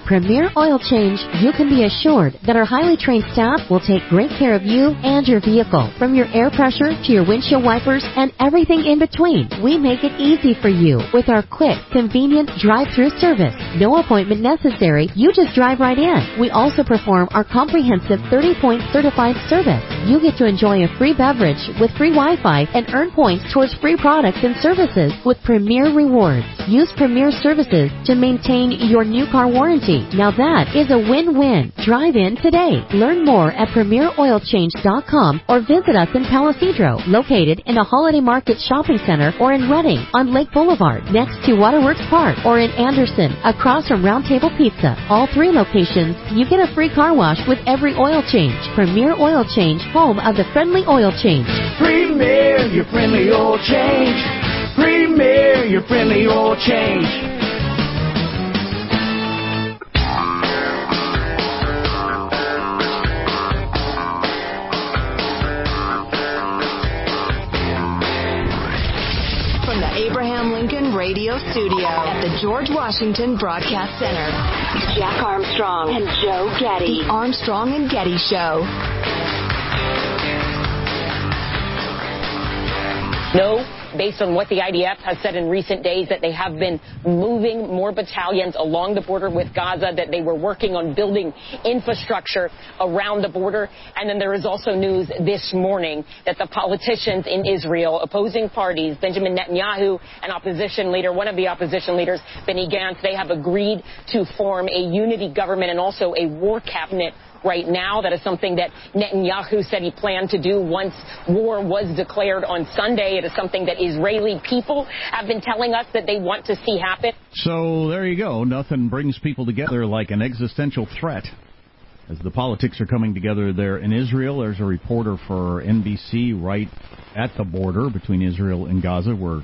Premier Oil Change, you can be assured that our highly trained staff will take great care of you and your vehicle. From your air pressure to your windshield wipers and everything in between, we make it easy for you with our quick, convenient drive-through service. No appointment necessary. You just drive right in. We also perform our comprehensive 30-point certified service. You get to enjoy a free beverage with free Wi-Fi and earn points towards free products and services with Premier Rewards. Use Premier Services to maintain your new car warranty. Now that is a win-win. Drive in today. Learn more at PremierOilChange.com or visit us in Palisadro, located in a Holiday Market Shopping Center, or in Redding on Lake Boulevard next to Waterworks Park, or in Anderson across from Round Table Pizza. All three locations, you get a free car wash with every oil change. Premier Oil Change, home of the friendly oil change. Premier, your friendly oil change. Premier, your friendly oil change. From the Abraham Lincoln Radio Studio at the George Washington Broadcast Center, Jack Armstrong and Joe Getty. The Armstrong and Getty Show. No, based on what the IDF has said in recent days, that they have been moving more battalions along the border with Gaza, that they were working on building infrastructure around the border. And then there is also news this morning that the politicians in Israel, opposing parties, Benjamin Netanyahu, an opposition leader, one of the opposition leaders, Benny Gantz, they have agreed to form a unity government and also a war cabinet right now. That is something that Netanyahu said he planned to do once war was declared on Sunday. It is something that Israeli people have been telling us that they want to see happen. So there you go. Nothing brings people together like an existential threat. As the politics are coming together there in Israel, there's a reporter for NBC right at the border between Israel and Gaza where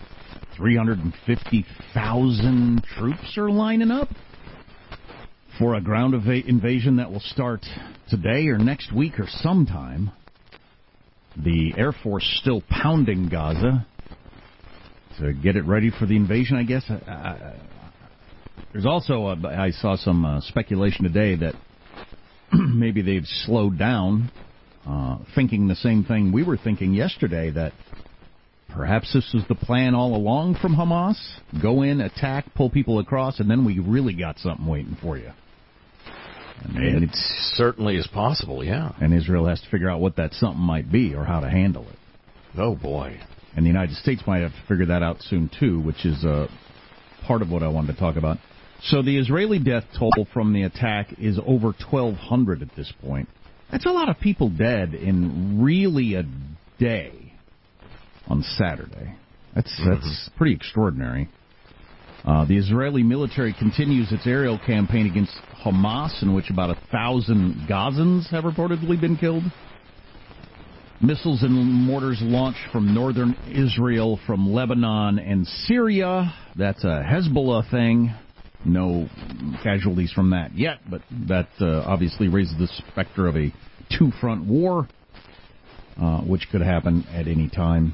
350,000 troops are lining up for a ground invasion that will start today or next week or sometime. The Air Force still pounding Gaza to get it ready for the invasion, I guess. There's also, I saw some speculation today that maybe they've slowed down, thinking the same thing we were thinking yesterday, that perhaps this was the plan all along from Hamas. Go in, attack, pull people across, and then we really got something waiting for you. And it certainly is possible, yeah. And Israel has to figure out what that something might be or how to handle it. Oh, boy. And the United States might have to figure that out soon, too, which is part of what I wanted to talk about. So the Israeli death toll from the attack is over 1,200 at this point. That's a lot of people dead in really a day on Saturday. That's pretty extraordinary. The Israeli military continues its aerial campaign against Hamas, in which about 1,000 Gazans have reportedly been killed. Missiles and mortars launched from northern Israel, from Lebanon and Syria. That's a Hezbollah thing. No casualties from that yet, but that obviously raises the specter of a two-front war, which could happen at any time.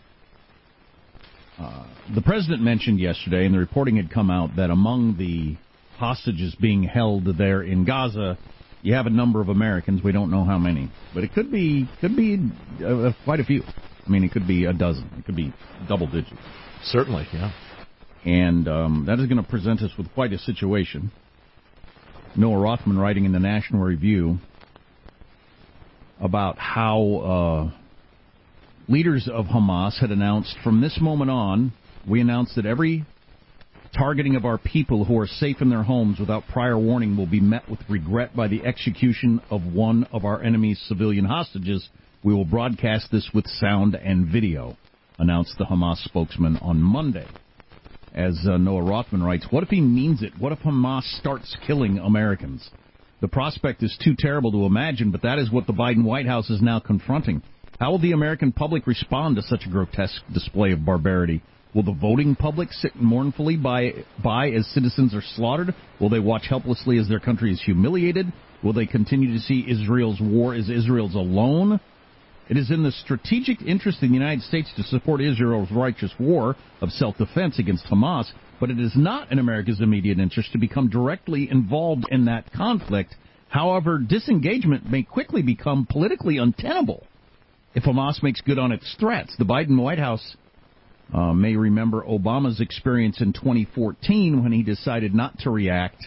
The president mentioned yesterday, and the reporting had come out, that among the hostages being held there in Gaza, you have a number of Americans. We don't know how many, but it could be quite a few. I mean, it could be a dozen. It could be double digits. Certainly, yeah. And that is going to present us with quite a situation. Noah Rothman writing in the National Review about how leaders of Hamas had announced, from this moment on, we announced that every targeting of our people who are safe in their homes without prior warning will be met with regret by the execution of one of our enemy's civilian hostages. We will broadcast this with sound and video, announced the Hamas spokesman on Monday. As Noah Rothman writes, what if he means it? What if Hamas starts killing Americans? The prospect is too terrible to imagine, but that is what the Biden White House is now confronting. How will the American public respond to such a grotesque display of barbarity? Will the voting public sit mournfully by as citizens are slaughtered? Will they watch helplessly as their country is humiliated? Will they continue to see Israel's war as Israel's alone? It is in the strategic interest of the United States to support Israel's righteous war of self-defense against Hamas, but it is not in America's immediate interest to become directly involved in that conflict. However, disengagement may quickly become politically untenable if Hamas makes good on its threats. The Biden White House may remember Obama's experience in 2014 when he decided not to react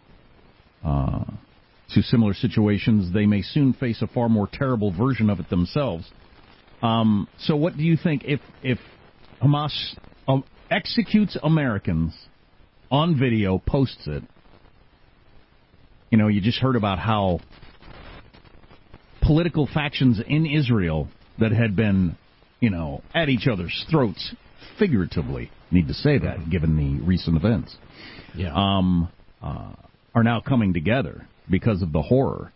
to similar situations. They may soon face a far more terrible version of it themselves. So what do you think if Hamas executes Americans on video, posts it? You know, you just heard about how political factions in Israel that had been, you know, at each other's throats, figuratively, need to say that, given the recent events, are now coming together because of the horror.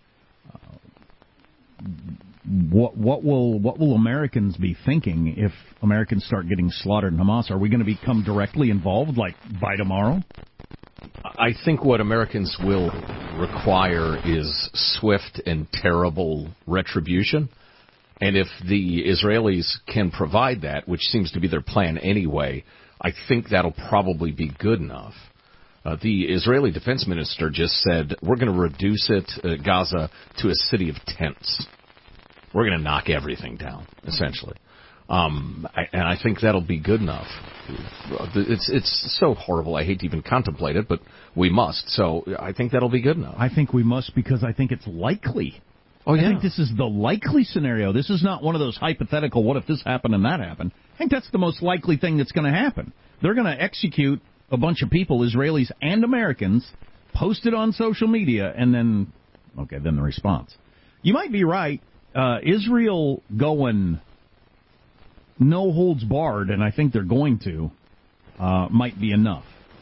What will Americans be thinking if Americans start getting slaughtered in Hamas? Are we going to become directly involved, like, by tomorrow? I think what Americans will require is swift and terrible retribution. And if the Israelis can provide that, which seems to be their plan anyway, I think that'll probably be good enough. The Israeli defense minister just said, we're going to reduce Gaza, to a city of tents. We're going to knock everything down, essentially. And I think that'll be good enough. It's so horrible, I hate to even contemplate it, but we must. So I think that'll be good enough. I think we must because I think it's likely. Oh, yeah. I think this is the likely scenario. This is not one of those hypothetical, what if this happened and that happened. I think that's the most likely thing that's going to happen. They're going to execute a bunch of people, Israelis and Americans, post it on social media, and then the response. You might be right. Israel going no holds barred, and I think they're going to, might be enough.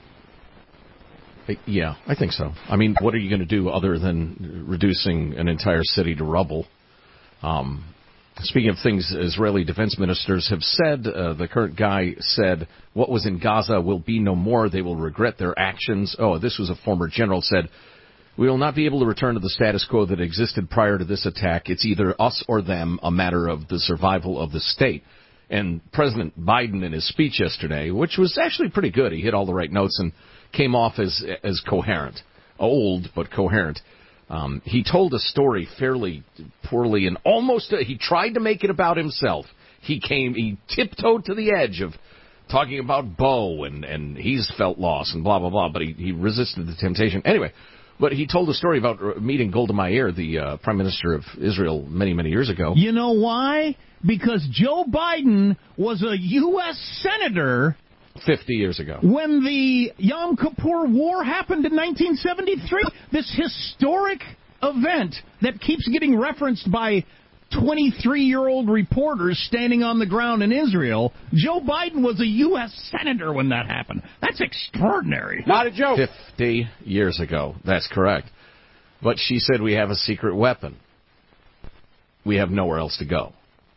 Yeah, I think so. I mean, what are you going to do other than reducing an entire city to rubble? Speaking of things Israeli defense ministers have said, the current guy said, what was in Gaza will be no more. They will regret their actions. Oh, this was a former general said, we will not be able to return to the status quo that existed prior to this attack. It's either us or them, a matter of the survival of the state. And President Biden, in his speech yesterday, which was actually pretty good, he hit all the right notes and came off as coherent. Old, but coherent. He told a story fairly poorly and almost, he tried to make it about himself. He tiptoed to the edge of talking about Bo and he's felt loss and blah, blah, blah, but he resisted the temptation. Anyway, but he told a story about meeting Golda Meir, the Prime Minister of Israel, many, many years ago. You know why? Because Joe Biden was a U.S. Senator 50 years ago. When the Yom Kippur War happened in 1973, this historic event that keeps getting referenced by 23-year-old reporters standing on the ground in Israel, Joe Biden was a U.S. Senator when that happened. That's extraordinary. Not a joke. 50 years ago. That's correct. But she said we have a secret weapon. We have nowhere else to go.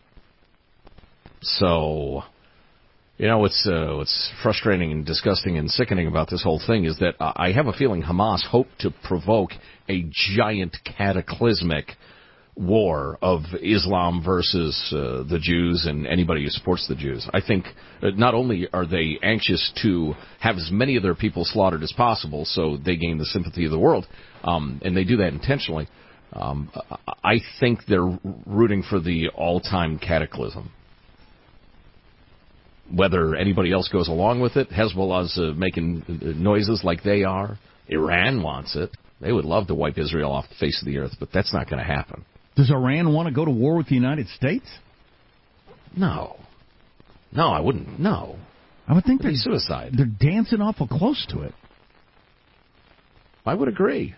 So, you know, what's frustrating and disgusting and sickening about this whole thing is that I have a feeling Hamas hoped to provoke a giant cataclysmic war of Islam versus the Jews and anybody who supports the Jews. I think not only are they anxious to have as many of their people slaughtered as possible so they gain the sympathy of the world, and they do that intentionally, I think they're rooting for the all-time cataclysm. Whether anybody else goes along with it, Hezbollah's making noises like they are. Iran wants it. They would love to wipe Israel off the face of the earth, but that's not going to happen. Does Iran want to go to war with the United States? No. No, I wouldn't. No. I would think it'd be suicide. They're dancing awful close to it. I would agree.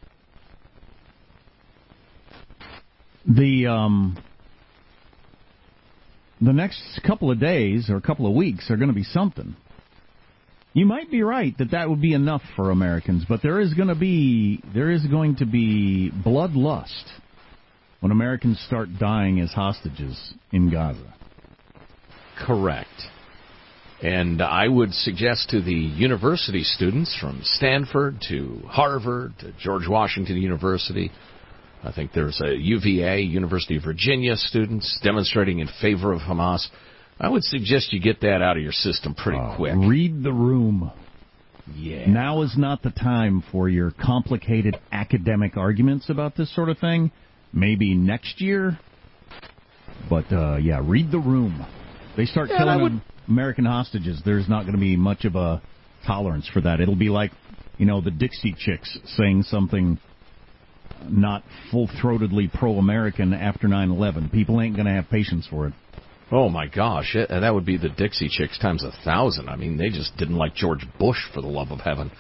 The next couple of days or a couple of weeks are going to be something. You might be right that would be enough for Americans, but there is going to be bloodlust when Americans start dying as hostages in Gaza. Correct. And I would suggest to the university students from Stanford to Harvard to George Washington University, I think there's a UVA, University of Virginia students demonstrating in favor of Hamas. I would suggest you get that out of your system pretty quick. Read the room. Yeah. Now is not the time for your complicated academic arguments about this sort of thing. Maybe next year. But, read the room. They start killing American hostages. There's not going to be much of a tolerance for that. It'll be like, the Dixie Chicks saying something not full-throatedly pro-American after 9/11. People ain't going to have patience for it. Oh, my gosh. That would be the Dixie Chicks times 1,000. I mean, they just didn't like George Bush, for the love of heaven.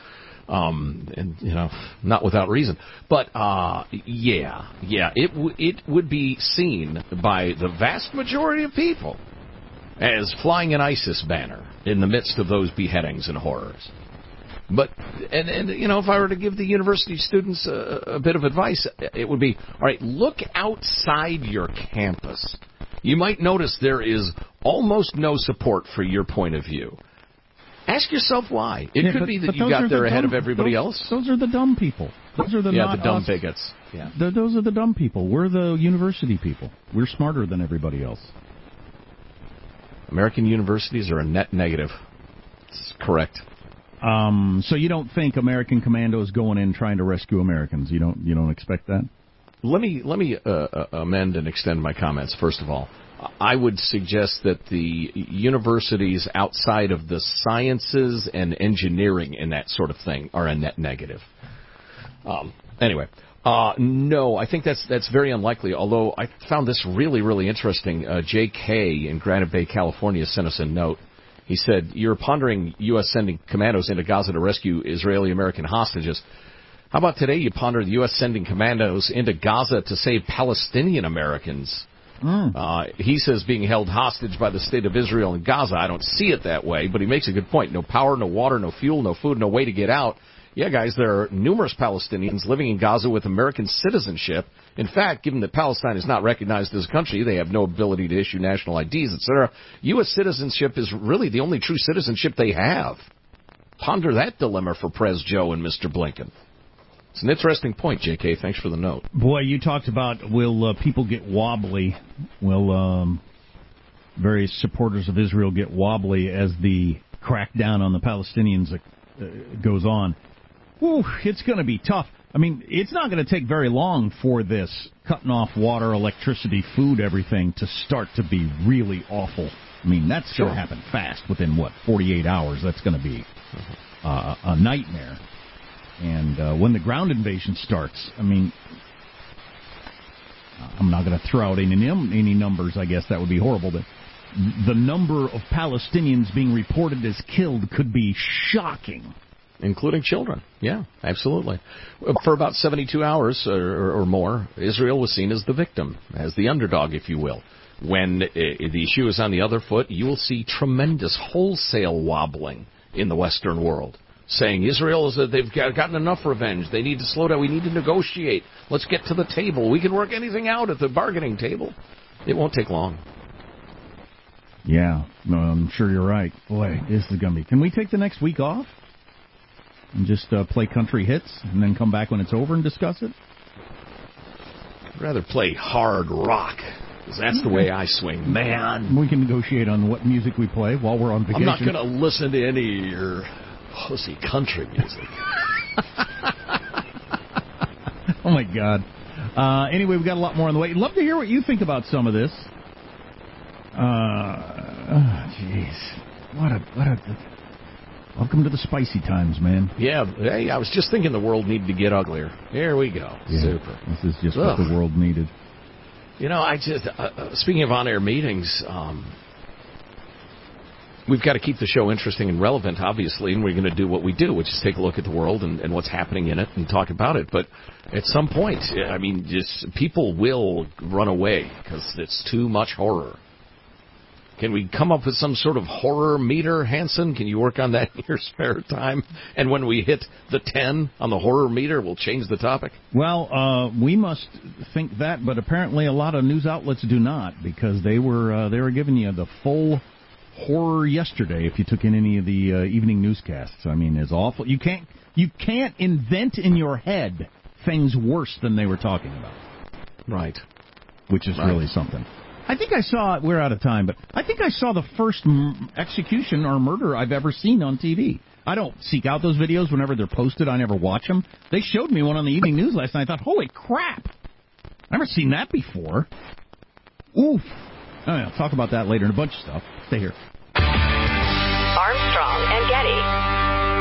Not without reason. But, it would be seen by the vast majority of people as flying an ISIS banner in the midst of those beheadings and horrors. But, if I were to give the university students a bit of advice, it would be, all right, look outside your campus. You might notice there is almost no support for your point of view. Ask yourself why. It could be that you got there ahead of everybody else. Those are the dumb people. Those are the the dumb bigots. Yeah. Those are the dumb people. We're the university people. We're smarter than everybody else. American universities are a net negative. That's correct. So you don't think American commandos going in trying to rescue Americans? You don't expect that? Let me amend and extend my comments. First of all, I would suggest that the universities outside of the sciences and engineering and that sort of thing are a net negative. No, I think that's very unlikely, although I found this really, really interesting. J.K. in Granite Bay, California, sent us a note. He said, you're pondering U.S. sending commandos into Gaza to rescue Israeli-American hostages. How about today you ponder the U.S. sending commandos into Gaza to save Palestinian Americans? He says being held hostage by the state of Israel in Gaza. I don't see it that way, but he makes a good point. No power, no water, no fuel, no food, no way to get out. Yeah, guys, there are numerous Palestinians living in Gaza with American citizenship. In fact, given that Palestine is not recognized as a country, they have no ability to issue national IDs, etc. U.S. citizenship is really the only true citizenship they have. Ponder that dilemma for Pres Joe and Mr. Blinken. It's an interesting point, J.K. Thanks for the note. Boy, you talked about will people get wobbly? Will various supporters of Israel get wobbly as the crackdown on the Palestinians goes on? Whew, it's going to be tough. I mean, it's not going to take very long for this cutting off water, electricity, food, everything to start to be really awful. I mean, that's going to happen fast within, 48 hours. That's going to be a nightmare. And when the ground invasion starts, I mean, I'm not going to throw out any numbers, I guess that would be horrible, but the number of Palestinians being reported as killed could be shocking. Including children. Yeah, absolutely. For about 72 hours or more, Israel was seen as the victim, as the underdog, if you will. When the shoe is on the other foot, you will see tremendous wholesale wobbling in the Western world, saying Israel they've gotten enough revenge. They need to slow down. We need to negotiate. Let's get to the table. We can work anything out at the bargaining table. It won't take long. Yeah, I'm sure you're right. Boy, this is going to be... Can we take the next week off? And just play country hits and then come back when it's over and discuss it? I'd rather play hard rock, because that's the way I swing, man. We can negotiate on what music we play while we're on vacation. I'm not going to listen to any of your pussy country music. Oh, my God. Anyway, we've got a lot more on the way. I'd love to hear what you think about some of this. Jeez. What a... Welcome to the spicy times, man. Yeah, hey, I was just thinking the world needed to get uglier. Here we go. Yeah, super. This is just what the world needed. I just, speaking of on-air meetings, we've got to keep the show interesting and relevant, obviously, and we're going to do what we do, which is take a look at the world and what's happening in it and talk about it. But at some point, I mean, just people will run away because it's too much horror. Can we come up with some sort of horror meter, Hanson? Can you work on that in your spare time? And when we hit the 10 on the horror meter, we'll change the topic? Well, we must think that, but apparently a lot of news outlets do not, because they were giving you the full horror yesterday if you took in any of the evening newscasts. I mean, it's awful. You can't invent in your head things worse than they were talking about. Right. Which is really something. I think I saw, we're out of time, but I think I saw the first execution or murder I've ever seen on TV. I don't seek out those videos whenever they're posted. I never watch them. They showed me one on the evening news last night. I thought, holy crap. I've never seen that before. Oof. I'll talk about that later and a bunch of stuff. Stay here. Armstrong and Getty.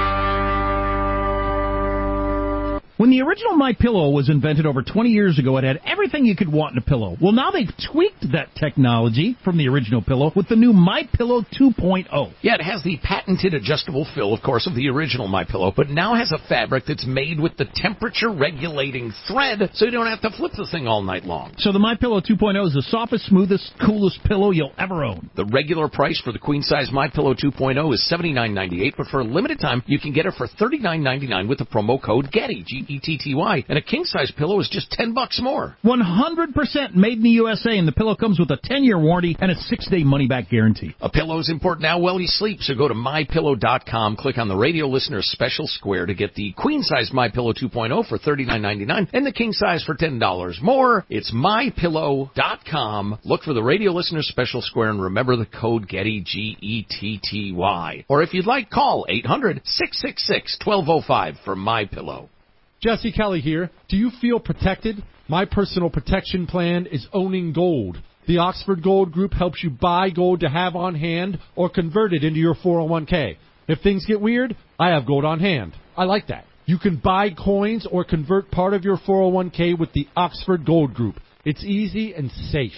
When the original MyPillow was invented over 20 years ago, it had everything you could want in a pillow. Well, now they've tweaked that technology from the original pillow with the new MyPillow 2.0. Yeah, it has the patented adjustable fill, of course, of the original MyPillow, but now has a fabric that's made with the temperature-regulating thread, so you don't have to flip the thing all night long. So the MyPillow 2.0 is the softest, smoothest, coolest pillow you'll ever own. The regular price for the queen-size MyPillow 2.0 is $79.98, but for a limited time, you can get it for $39.99 with the promo code Getty, G-E-T-T-Y, and a king-size pillow is just $10 more. 100% made in the USA, and the pillow comes with a 10-year warranty and a 6-day money-back guarantee. A pillow is important now while you sleep, so go to MyPillow.com, click on the radio listener special square to get the queen-size MyPillow 2.0 for $39.99 and the king-size for $10 more. It's MyPillow.com. Look for the radio listener special square and remember the code Getty, G-E-T-T-Y. Or if you'd like, call 800-666-1205 for MyPillow. Jesse Kelly here. Do you feel protected? My personal protection plan is owning gold. The Oxford Gold Group helps you buy gold to have on hand or convert it into your 401k. If things get weird, I have gold on hand. I like that. You can buy coins or convert part of your 401k with the Oxford Gold Group. It's easy and safe.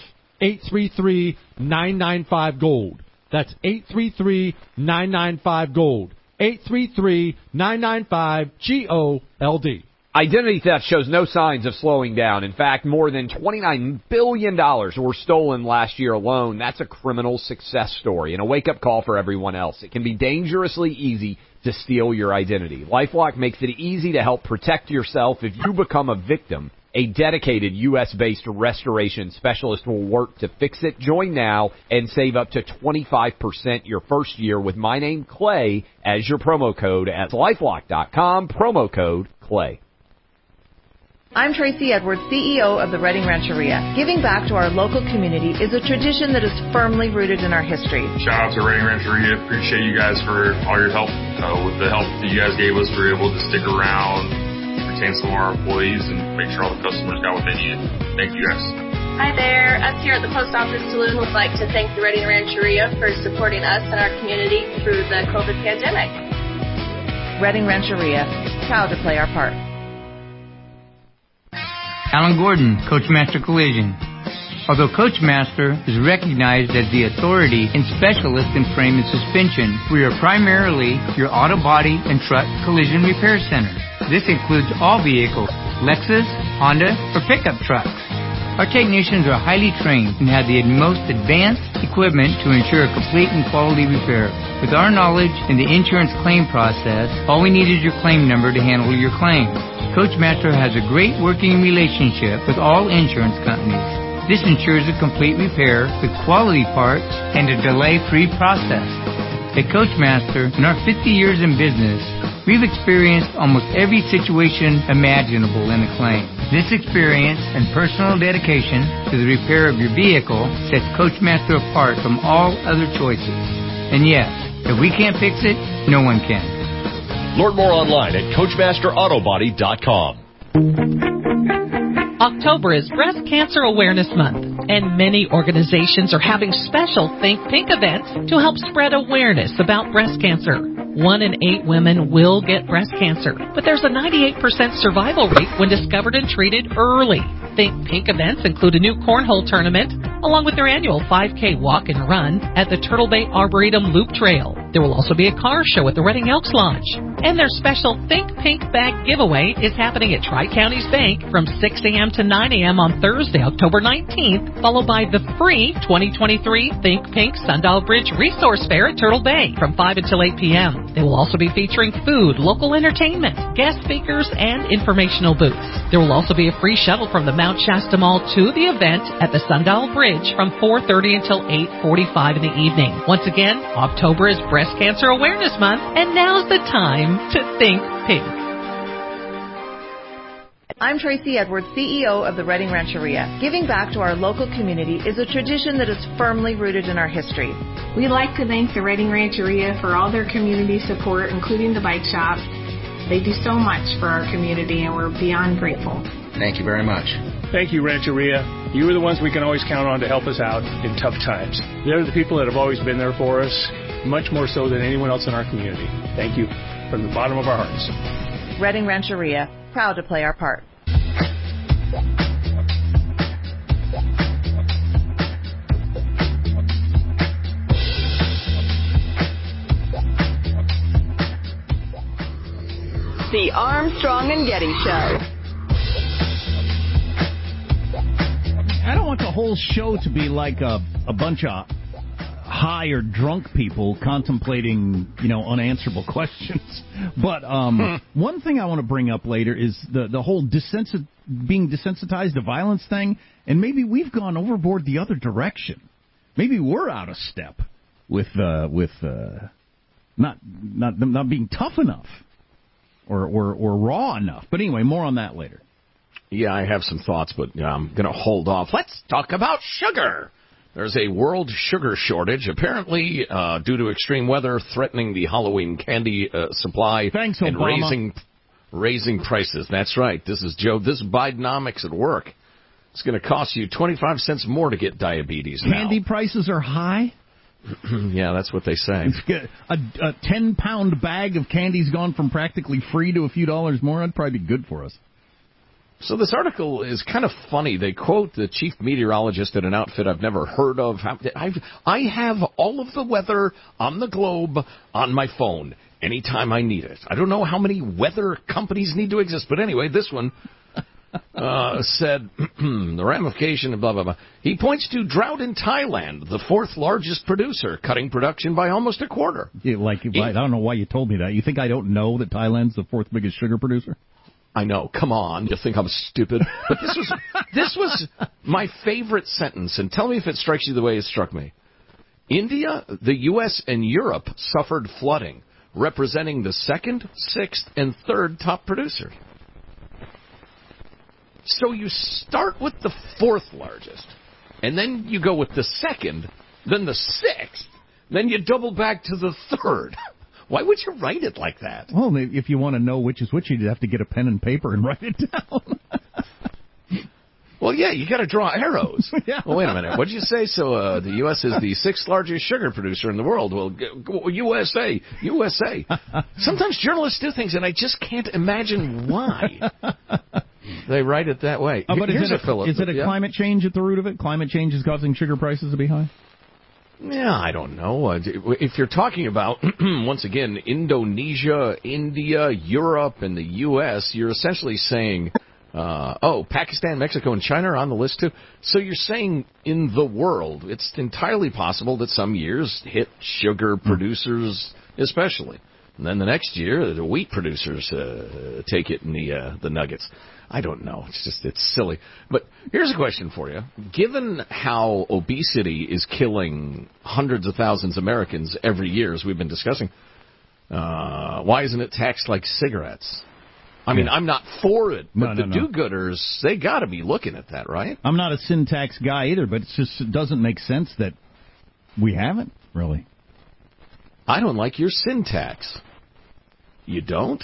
833-995-GOLD. That's 833-995-GOLD. 833-995-GOLD. Identity theft shows no signs of slowing down. In fact, more than $29 billion were stolen last year alone. That's a criminal success story and a wake-up call for everyone else. It can be dangerously easy to steal your identity. LifeLock makes it easy to help protect yourself if you become a victim. A dedicated U.S.-based restoration specialist will work to fix it. Join now and save up to 25% your first year with my name, Clay, as your promo code at LifeLock.com, promo code Clay. I'm Tracy Edwards, CEO of the Reading Rancheria. Giving back to our local community is a tradition that is firmly rooted in our history. Shout out to Reading Rancheria. Appreciate you guys for all your help. With the help that you guys gave us, we were able to stick around, retain some of our employees, and make sure all the customers got what they needed. Thank you guys. Hi there. Us here at the Post Office Saloon would like to thank the Reading Rancheria for supporting us and our community through the COVID pandemic. Reading Rancheria, proud to play our part. Alan Gordon, Coachmaster Collision. Although Coachmaster is recognized as the authority and specialist in frame and suspension, we are primarily your auto body and truck collision repair center. This includes all vehicles, Lexus, Honda, or pickup trucks. Our technicians are highly trained and have the most advanced equipment to ensure a complete and quality repair. With our knowledge in the insurance claim process, all we need is your claim number to handle your claim. Coachmaster has a great working relationship with all insurance companies. This ensures a complete repair with quality parts and a delay-free process. At Coachmaster, in our 50 years in business, we've experienced almost every situation imaginable in a claim. This experience and personal dedication to the repair of your vehicle sets Coachmaster apart from all other choices. And yes, if we can't fix it, no one can. Learn more online at CoachmasterAutobody.com. October is Breast Cancer Awareness Month, and many organizations are having special Think Pink events to help spread awareness about breast cancer. 1 in 8 women will get breast cancer, but there's a 98% survival rate when discovered and treated early. Think Pink events include a new cornhole tournament, along with their annual 5K walk and run at the Turtle Bay Arboretum Loop Trail. There will also be a car show at the Reading Elks Lodge. And their special Think Pink bag giveaway is happening at Tri-Counties Bank from 6 a.m. to 9 a.m. on Thursday, October 19th, followed by the free 2023 Think Pink Sundial Bridge Resource Fair at Turtle Bay from 5 until 8 p.m. They will also be featuring food, local entertainment, guest speakers, and informational booths. There will also be a free shuttle from the Mount Shasta Mall to the event at the Sundial Bridge from 4:30 until 8:45 in the evening. Once again, October is Breast Cancer Awareness Month, and now's the time to think pink. I'm Tracy Edwards, CEO of the Reading Rancheria. Giving back to our local community is a tradition that is firmly rooted in our history. We'd like to thank the Reading Rancheria for all their community support, including the bike shop. They do so much for our community, and we're beyond grateful. Thank you very much. Thank you, Rancheria. You are the ones we can always count on to help us out in tough times. They're the people that have always been there for us, much more so than anyone else in our community. Thank you from the bottom of our hearts. Reading Rancheria, proud to play our part. The Armstrong and Getty Show. I don't want the whole show to be like a bunch of high or drunk people contemplating, unanswerable questions. But one thing I want to bring up later is the whole being desensitized to violence thing, and maybe we've gone overboard the other direction. Maybe we're out of step with not being tough enough or raw enough. But anyway, more on that later. Yeah, I have some thoughts, but I'm going to hold off. Let's talk about sugar. There's a world sugar shortage, apparently due to extreme weather threatening the Halloween candy supply. Thanks, and Obama. raising prices. That's right. This is Joe. This is Bidenomics at work. It's going to cost you 25 cents more to get diabetes now. Candy prices are high? Yeah, that's what they say. A 10-pound bag of candy's gone from practically free to a few dollars more. That'd probably be good for us. So this article is kind of funny. They quote the chief meteorologist at an outfit I've never heard of. I have all of the weather on the globe on my phone anytime I need it. I don't know how many weather companies need to exist, but anyway, this one said the ramification of blah, blah, blah. He points to drought in Thailand, the fourth largest producer, cutting production by almost a quarter. I don't know why you told me that. You think I don't know that Thailand's the fourth biggest sugar producer? I know. Come on. You think I'm stupid? But this was my favorite sentence, and tell me if it strikes you the way it struck me. India, the U.S., and Europe suffered flooding, representing the second, sixth, and third top producers. So you start with the fourth largest, and then you go with the second, then the sixth, then you double back to the third. Why would you write it like that? Well, if you want to know which is which, you'd have to get a pen and paper and write it down. Well, yeah, you got to draw arrows. Yeah. Well, wait a minute. What did you say? So the U.S. is the sixth largest sugar producer in the world. Well, USA. Sometimes journalists do things, and I just can't imagine why they write it that way. But is it a climate change at the root of it? Climate change is causing sugar prices to be high? Yeah, I don't know. If you're talking about, once again, Indonesia, India, Europe, and the U.S., you're essentially saying, Pakistan, Mexico, and China are on the list too. So you're saying in the world, it's entirely possible that some years hit sugar producers especially. And then the next year, the wheat producers take it in the nuggets. I don't know. It's silly. But here's a question for you. Given how obesity is killing hundreds of thousands of Americans every year, as we've been discussing, why isn't it taxed like cigarettes? I mean, I'm not for it, but the do-gooders, they got to be looking at that, right? I'm not a sin tax guy either, but it doesn't make sense that we haven't, really. I don't like your sin tax. You don't?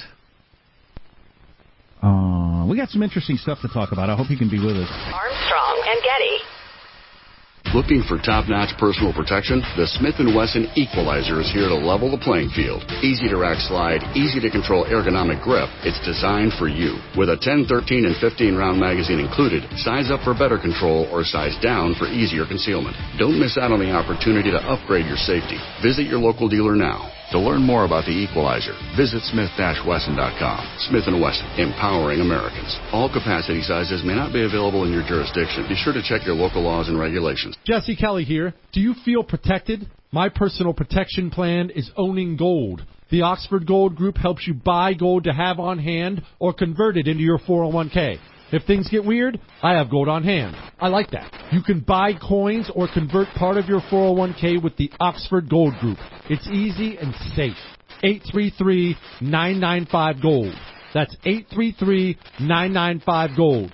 We got some interesting stuff to talk about. I hope you can be with us. Armstrong and Getty. Looking for top-notch personal protection? The Smith & Wesson Equalizer is here to level the playing field. Easy to rack slide, easy to control ergonomic grip. It's designed for you. With a 10, 13, and 15-round magazine included, size up for better control or size down for easier concealment. Don't miss out on the opportunity to upgrade your safety. Visit your local dealer now. To learn more about the Equalizer, visit smith-wesson.com. Smith & Wesson, empowering Americans. All capacity sizes may not be available in your jurisdiction. Be sure to check your local laws and regulations. Jesse Kelly here. Do you feel protected? My personal protection plan is owning gold. The Oxford Gold Group helps you buy gold to have on hand or convert it into your 401k. If things get weird, I have gold on hand. I like that. You can buy coins or convert part of your 401k with the Oxford Gold Group. It's easy and safe. 833-995-GOLD. That's 833-995-GOLD.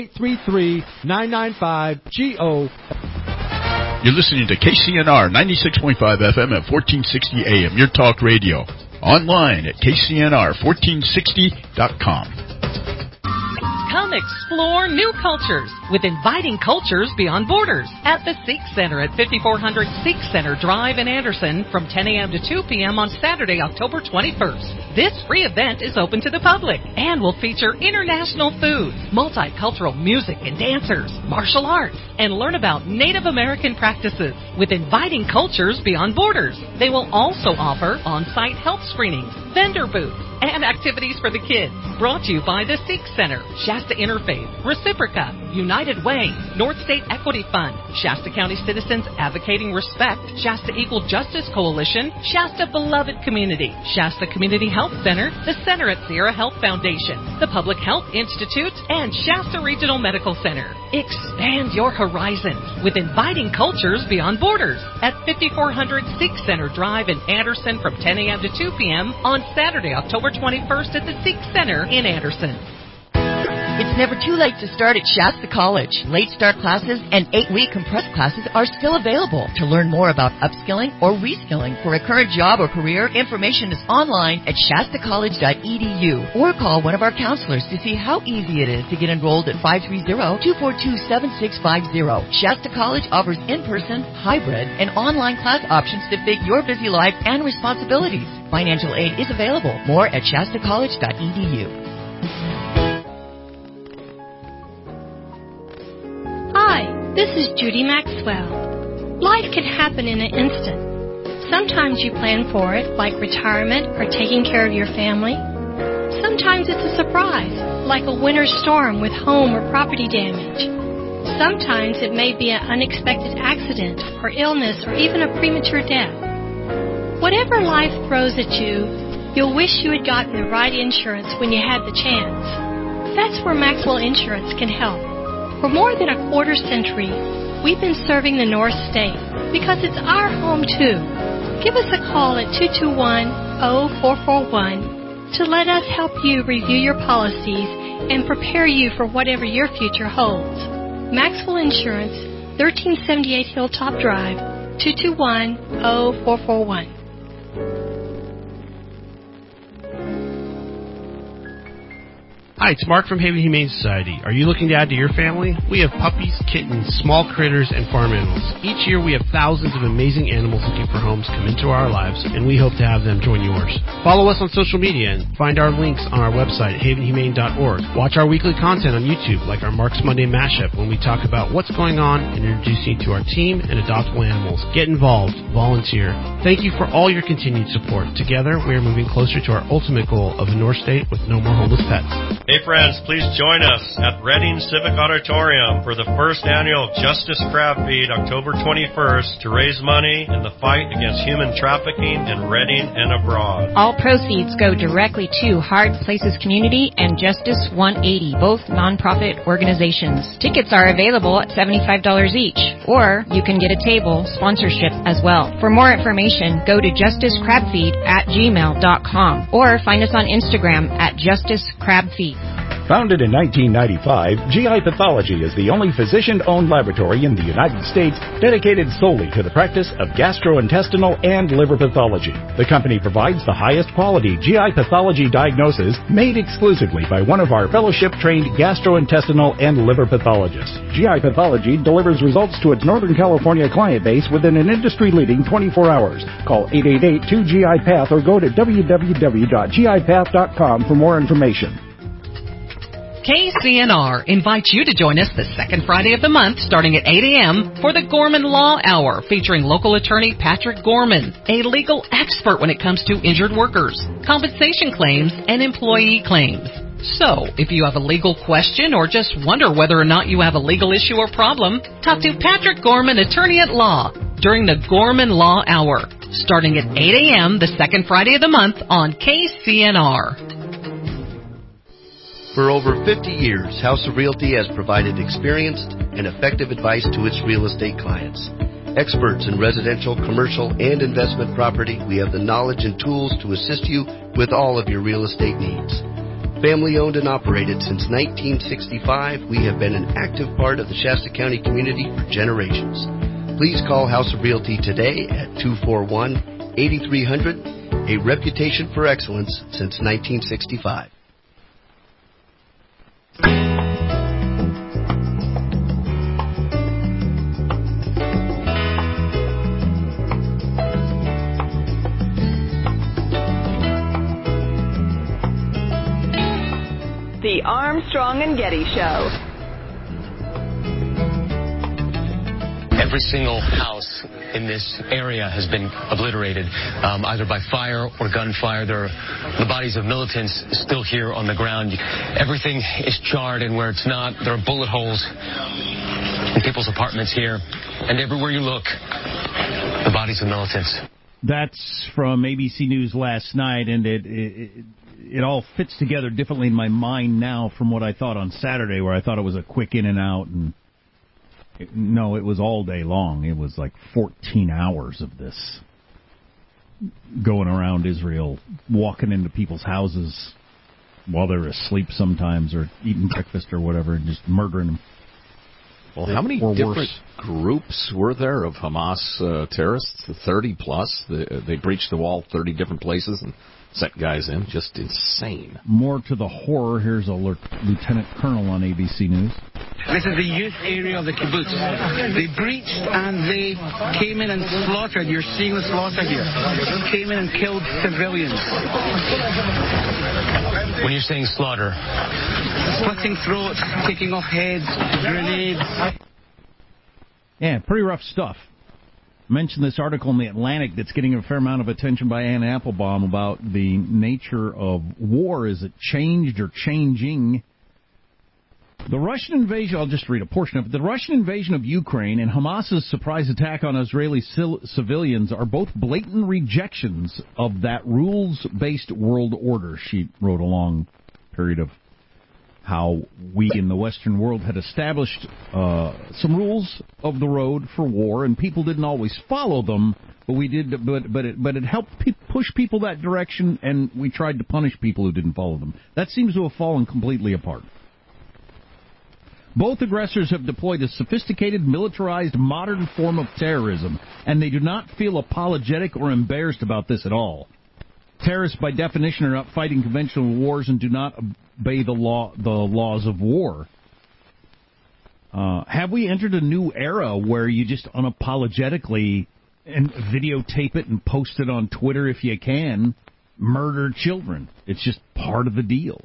833-995-GO. You're listening to KCNR 96.5 FM at 1460 AM, your talk radio. Online at KCNR1460.com. Come explore new cultures with Inviting Cultures Beyond Borders at the Sikh Center at 5400 Sikh Center Drive in Anderson from 10 a.m. to 2 p.m. on Saturday, October 21st. This free event is open to the public and will feature international food, multicultural music and dancers, martial arts, and learn about Native American practices with Inviting Cultures Beyond Borders. They will also offer on-site health screenings, vendor booths, and activities for the kids. Brought to you by the Sikh Center, Shasta Interfaith, Reciproca, United Way, North State Equity Fund, Shasta County Citizens Advocating Respect, Shasta Equal Justice Coalition, Shasta Beloved Community, Shasta Community Health Center, the Center at Sierra Health Foundation, the Public Health Institute, and Shasta Regional Medical Center. Expand your horizons with Inviting Cultures Beyond Borders at 5400 Sikh Center Drive in Anderson from 10 a.m. to 2 p.m. on Saturday, October 21st at the Sikh Center in Anderson. It's never too late to start at Shasta College. Late start classes and 8-week compressed classes are still available. To learn more about upskilling or reskilling for a current job or career, information is online at shastacollege.edu or call one of our counselors to see how easy it is to get enrolled at 530-242-7650. Shasta College offers in-person, hybrid, and online class options to fit your busy life and responsibilities. Financial aid is available. More at shastacollege.edu. Hi, this is Judy Maxwell. Life can happen in an instant. Sometimes you plan for it, like retirement or taking care of your family. Sometimes it's a surprise, like a winter storm with home or property damage. Sometimes it may be an unexpected accident or illness or even a premature death. Whatever life throws at you, you'll wish you had gotten the right insurance when you had the chance. That's where Maxwell Insurance can help. For more than a quarter century, we've been serving the North State because it's our home too. Give us a call at 221-0441 to let us help you review your policies and prepare you for whatever your future holds. Maxwell Insurance, 1378 Hilltop Drive, 221-0441. Hi, it's Mark from Haven Humane Society. Are you looking to add to your family? We have puppies, kittens, small critters, and farm animals. Each year we have thousands of amazing animals looking for homes come into our lives, and we hope to have them join yours. Follow us on social media and find our links on our website, havenhumane.org. Watch our weekly content on YouTube, like our Mark's Monday Mashup, when we talk about what's going on and introduce you to our team and adoptable animals. Get involved. Volunteer. Thank you for all your continued support. Together, we are moving closer to our ultimate goal of a North State with no more homeless pets. Hey friends, please join us at Reading Civic Auditorium for the first annual Justice Crab Feed October 21st to raise money in the fight against human trafficking in Reading and abroad. All proceeds go directly to Hard Places Community and Justice 180, both nonprofit organizations. Tickets are available at $75 each, or you can get a table sponsorship as well. For more information, go to justicecrabfeed@gmail.com or find us on Instagram at justicecrabfeed. Founded in 1995, GI Pathology is the only physician-owned laboratory in the United States dedicated solely to the practice of gastrointestinal and liver pathology. The company provides the highest quality GI pathology diagnosis made exclusively by one of our fellowship-trained gastrointestinal and liver pathologists. GI Pathology delivers results to its Northern California client base within an industry-leading 24 hours. Call 888-2GI-PATH or go to www.gipath.com for more information. KCNR invites you to join us the second Friday of the month starting at 8 a.m. for the Gorman Law Hour featuring local attorney Patrick Gorman, a legal expert when it comes to injured workers, compensation claims, and employee claims. So, if you have a legal question or just wonder whether or not you have a legal issue or problem, talk to Patrick Gorman, attorney at law, during the Gorman Law Hour, starting at 8 a.m. the second Friday of the month on KCNR. For over 50 years, House of Realty has provided experienced and effective advice to its real estate clients. Experts in residential, commercial, and investment property, we have the knowledge and tools to assist you with all of your real estate needs. Family owned and operated since 1965, we have been an active part of the Shasta County community for generations. Please call House of Realty today at 241-8300, a reputation for excellence since 1965. The Armstrong and Getty Show. Every single house in this area has been obliterated, either by fire or gunfire. There are the bodies of militants still here on the ground. Everything is charred, and where it's not, there are bullet holes in people's apartments here. And everywhere you look, the bodies of militants. That's from ABC News last night, and it all fits together differently in my mind now from what I thought on Saturday, where I thought it was a quick in and out. And no, it was all day long. It was like 14 hours of this, going around Israel, walking into people's houses while they're asleep sometimes or eating breakfast or whatever, and just murdering them. Well, how many different groups were there of Hamas terrorists? 30 plus. They breached the wall 30 different places and sent guys in. Just insane. More to the horror. Here's a lieutenant colonel on ABC News. This is the youth area of the kibbutz. They breached and they came in and slaughtered. You're seeing the slaughter here. Came in and killed civilians. When you're saying slaughter? Slitting throats, taking off heads, grenades. Yeah, pretty rough stuff. Mentioned this article in The Atlantic that's getting a fair amount of attention by Ann Applebaum about the nature of war. Is it changed or changing? The Russian invasion, I'll just read a portion of it. The Russian invasion of Ukraine and Hamas's surprise attack on Israeli civilians are both blatant rejections of that rules-based world order. She wrote a long period of how we in the Western world had established some rules of the road for war, and people didn't always follow them, but we did. But it helped push people that direction, and we tried to punish people who didn't follow them. That seems to have fallen completely apart. Both aggressors have deployed a sophisticated, militarized, modern form of terrorism, and they do not feel apologetic or embarrassed about this at all. Terrorists, by definition, are not fighting conventional wars and do not obey the laws of war. Have we entered a new era where you just unapologetically and videotape it and post it on Twitter if you can, murder children? It's just part of the deal.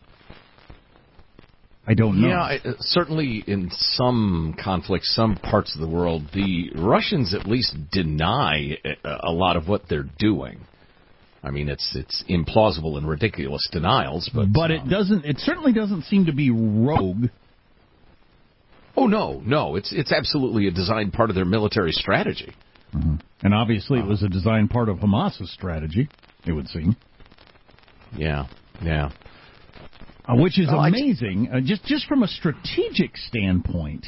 I don't know. Yeah, certainly in some conflicts, some parts of the world, the Russians at least deny a lot of what they're doing. I mean, it's implausible and ridiculous denials, but it doesn't. It certainly doesn't seem to be rogue. Oh no, it's absolutely a designed part of their military strategy. Mm-hmm. And obviously, it was a designed part of Hamas's strategy. It would seem. Yeah. Which is amazing, just from a strategic standpoint.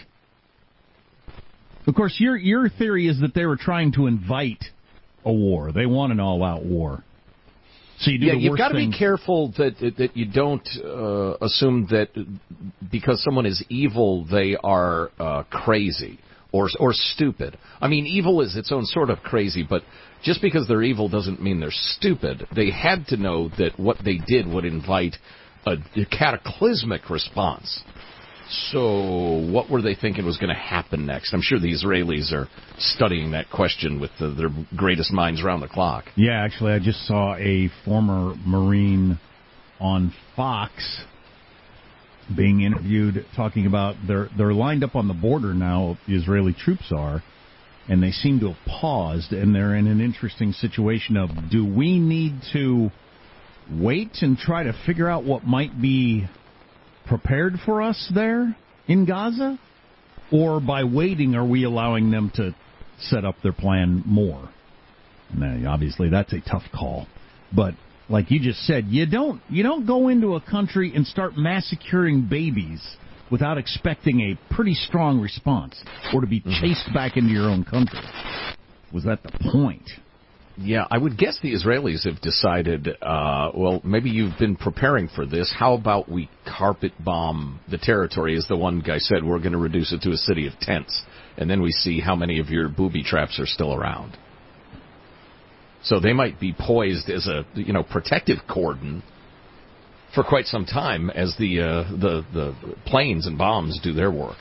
Of course, your theory is that they were trying to invite a war. They want an all-out war. So you do the worst you've got to thing. be careful that you don't assume that because someone is evil, they are crazy or stupid. I mean, evil is its own sort of crazy, but just because they're evil doesn't mean they're stupid. They had to know that what they did would invite a cataclysmic response. So what were they thinking was going to happen next? I'm sure the Israelis are studying that question with their greatest minds around the clock. Yeah, actually, I just saw a former Marine on Fox being interviewed talking about they're lined up on the border now, the Israeli troops are, and they seem to have paused, and they're in an interesting situation of, do we need to wait and try to figure out what might be prepared for us there in Gaza? Or by waiting, are we allowing them to set up their plan more? And obviously, that's a tough call. But like you just said, you don't go into a country and start massacring babies without expecting a pretty strong response or to be chased back into your own country. Was that the point? Yeah, I would guess the Israelis have decided, well, maybe you've been preparing for this. How about we carpet bomb the territory? As the one guy said, we're going to reduce it to a city of tents. And then we see how many of your booby traps are still around. So they might be poised as a, protective cordon for quite some time as the planes and bombs do their work.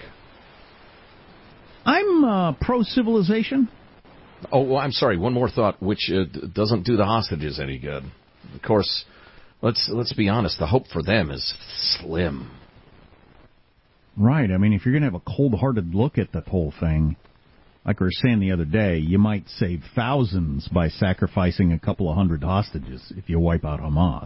I'm pro-civilization. Oh, well, I'm sorry. One more thought, which doesn't do the hostages any good. Of course, let's be honest. The hope for them is slim. Right. I mean, if you're going to have a cold-hearted look at that whole thing, like we were saying the other day, you might save thousands by sacrificing a couple of hundred hostages if you wipe out Hamas.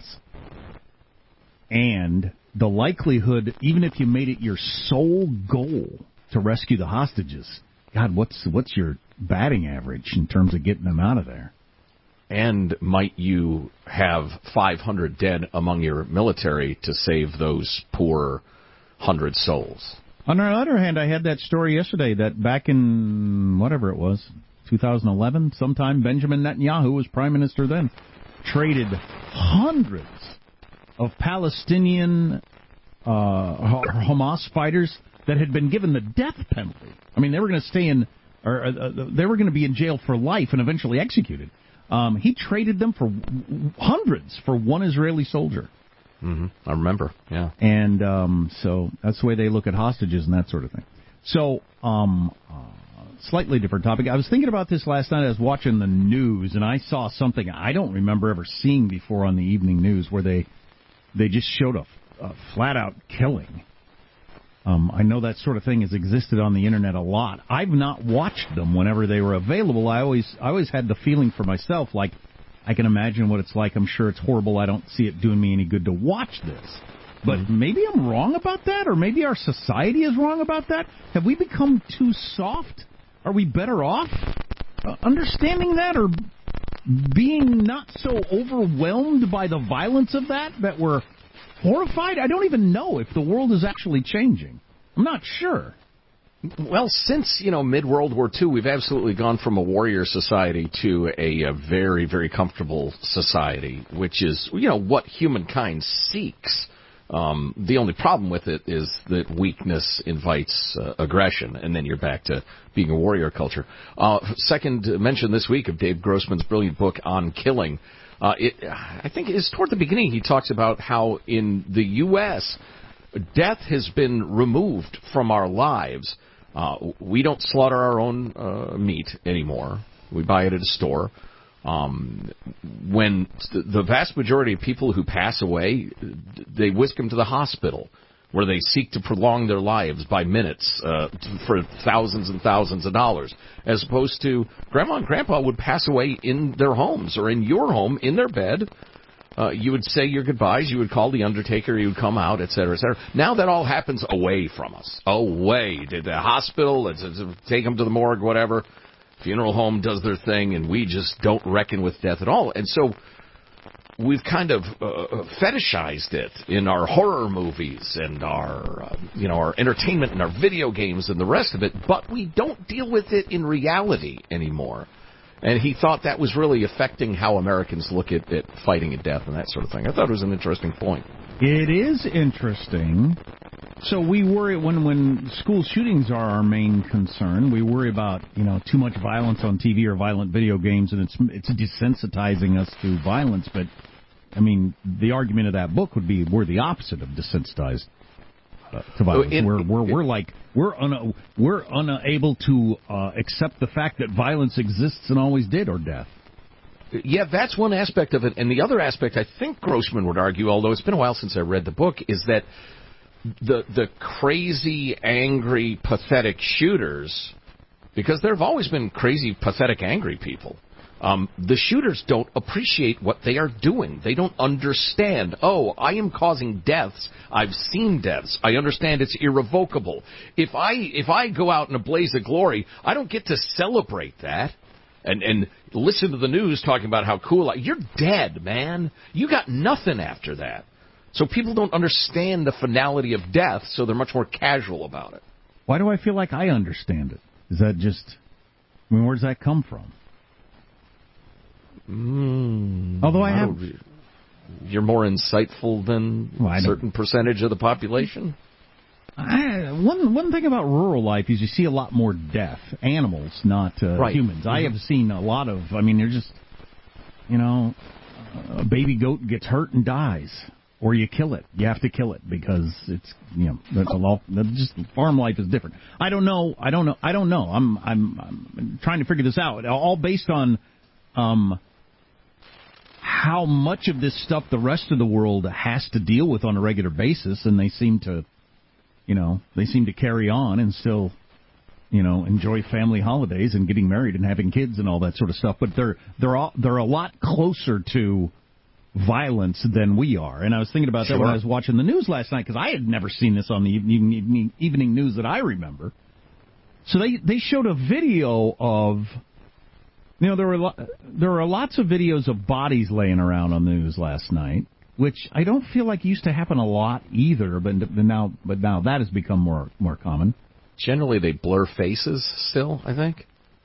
And the likelihood, even if you made it your sole goal to rescue the hostages, God, what's your batting average in terms of getting them out of there? And might you have 500 dead among your military to save those poor 100 souls? On the other hand, I had that story yesterday that back in, whatever it was, 2011, sometime, Benjamin Netanyahu, who was prime minister then, traded hundreds of Palestinian Hamas fighters that had been given the death penalty. I mean, they were going to stay in, or they were going to be in jail for life and eventually executed. He traded them for hundreds for one Israeli soldier. Mm-hmm. I remember, yeah. And so that's the way they look at hostages and that sort of thing. So, slightly different topic. I was thinking about this last night. I was watching the news, and I saw something I don't remember ever seeing before on the evening news, where they just showed a flat-out killing. I know that sort of thing has existed on the internet a lot. I've not watched them whenever they were available. I always had the feeling for myself, like, I can imagine what it's like. I'm sure it's horrible. I don't see it doing me any good to watch this. But maybe I'm wrong about that, or maybe our society is wrong about that. Have we become too soft? Are we better off understanding that, or being not so overwhelmed by the violence of that we're horrified? I don't even know if the world is actually changing. I'm not sure. Well, since, mid-World War II, we've absolutely gone from a warrior society to a very, very comfortable society, which is, what humankind seeks. The only problem with it is that weakness invites aggression, and then you're back to being a warrior culture. Second mention this week of Dave Grossman's brilliant book on killing. I think it's toward the beginning he talks about how in the U.S., death has been removed from our lives. We don't slaughter our own meat anymore. We buy it at a store. When the vast majority of people who pass away, they whisk them to the hospital, where they seek to prolong their lives by minutes for thousands and thousands of dollars, as opposed to Grandma and Grandpa would pass away in their homes or in your home, in their bed. You would say your goodbyes, you would call the undertaker, he would come out, et cetera, et cetera. Now that all happens away from us. Away. To the hospital, let's take them to the morgue, whatever. Funeral home does their thing, and we just don't reckon with death at all. And so we've kind of fetishized it in our horror movies and our entertainment and our video games and the rest of it, but we don't deal with it in reality anymore. And he thought that was really affecting how Americans look at fighting at death and that sort of thing. I thought it was an interesting point. It is interesting. So we worry when school shootings are our main concern. We worry about too much violence on TV or violent video games, and it's desensitizing us to violence. But I mean, the argument of that book would be we're the opposite of desensitized to violence. We're unable to accept the fact that violence exists and always did, or death. Yeah, that's one aspect of it. And the other aspect, I think Grossman would argue, although it's been a while since I read the book, is that the crazy, angry, pathetic shooters, because there have always been crazy, pathetic, angry people, the shooters don't appreciate what they are doing. They don't understand, I am causing deaths. I've seen deaths. I understand it's irrevocable. If I go out in a blaze of glory, I don't get to celebrate that and listen to the news talking about how cool you're dead, man. You got nothing after that. So people don't understand the finality of death, so they're much more casual about it. Why do I feel like I understand it? Is that just, where does that come from? Although I have... You're more insightful than a certain percentage of the population? One thing about rural life is you see a lot more death. Animals, not humans. I have seen a lot of... I mean, they're just... a baby goat gets hurt and dies. Or you kill it. You have to kill it because it's, that's a law. Just farm life is different. I don't know. I'm trying to figure this out. All based on how much of this stuff the rest of the world has to deal with on a regular basis, and they seem to, carry on and still, enjoy family holidays and getting married and having kids and all that sort of stuff. But they're a lot closer to violence than we are. And I was thinking about that when I was watching the news last night, because I had never seen this on the evening news that I remember. So they showed a video of, there were lots of videos of bodies laying around on the news last night, which I don't feel like used to happen a lot either, but now that has become more common. Generally, they blur faces still, I think.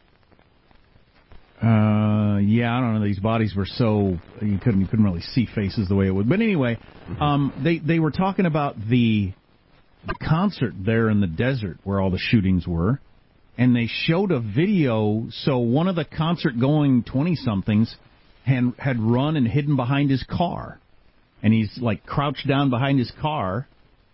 I don't know. These bodies were so you couldn't really see faces the way it would. But anyway, they were talking about the concert there in the desert where all the shootings were, and they showed a video. So one of the concert-going 20-somethings had run and hidden behind his car, and he's like crouched down behind his car.